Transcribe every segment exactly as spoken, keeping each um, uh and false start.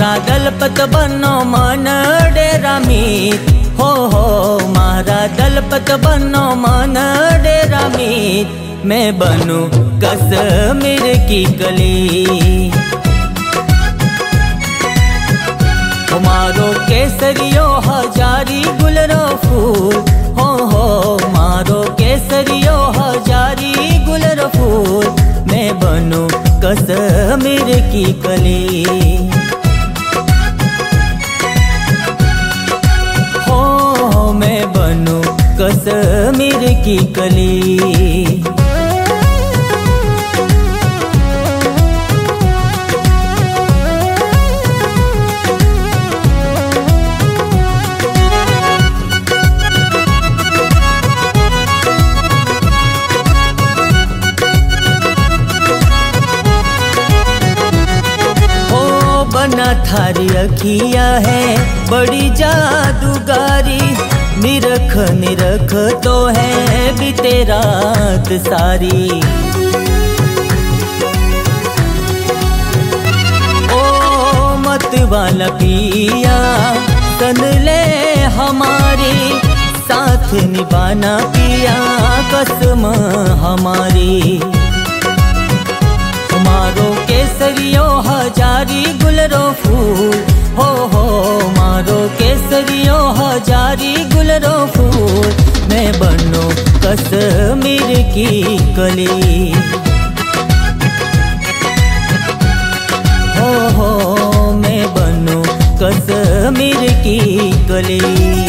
मारा दलपत बनो मन डेरा मीत, हो हो मारा दलपत बनो मन डेरा मीत, मैं बनूं कश्मीर की कली। मारो केसरियो हजारी गुलरो फूल, हो हो मारो केसरियो हजारी गुलरो फूल, मैं बनूं कश्मीर की कली। हो मैं बनूं कश्मीर की कली। बना थारी अखिया है बड़ी जादूगारी, निरख निरख तो है बीते रात सारी। ओ मत वाला पिया सन ले हमारी, साथ निभाना पिया कसम हमारी। मारो केसरियो हजारी गुलरो फूल, हो हो मारो केसरियो हजारी गुलरो फूल, मैं बनूं कश्मीर की कली। हो हो मैं बनूं कश्मीर की कली।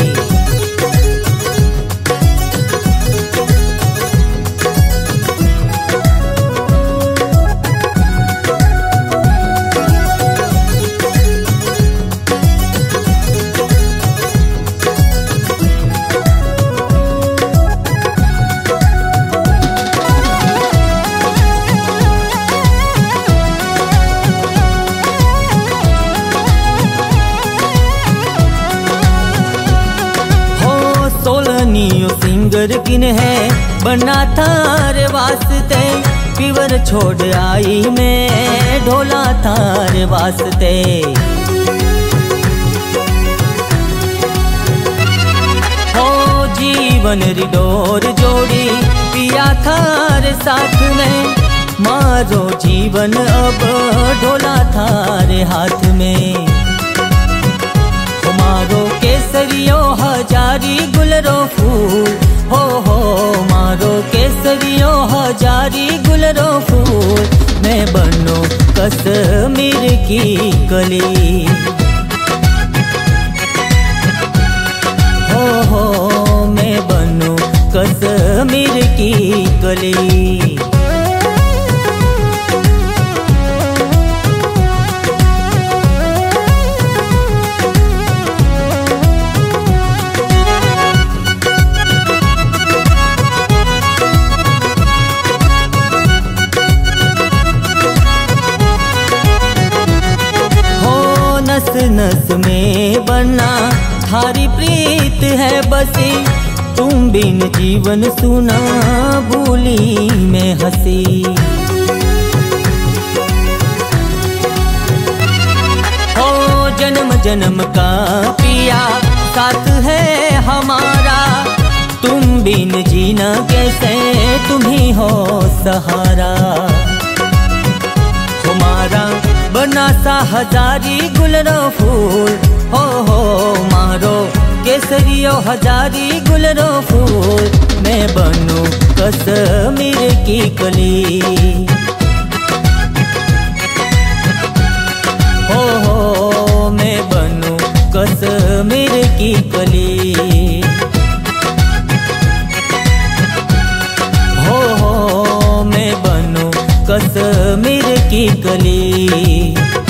सोलनियो सिंगर किन है बना थारे वास्ते, पीवर छोड़ आई मैं ढोला थारे वास्ते। हो जीवन री डोर जोड़ी पिया थारे साथ में, मारो जीवन अब ढोला थारे हाथ में। मारो केसरियो हजारी गुलरो फूल, हो हो मारो केसरियो हजारी गुलरो फूल, मैं बनूं कश्मीर की कली। हो हो मैं बनूं कश्मीर की कली। नस नस में बना थारी प्रीत है बसी, तुम बिन जीवन सुना भूली मैं हंसी। हो जन्म जन्म का पिया साथ है हमारा, तुम बिन जीना कैसे तुम ही हो सहारा। हमारा बना सा हजारी गुलरो फूल, हो हो मारो केसरियो हजारी गुलरो फूल, मैं बनूं कश्मीर की कली। हो हो मैं बनूं कश्मीर की कली। हो हो मैं बनूं कश्मीर की कली।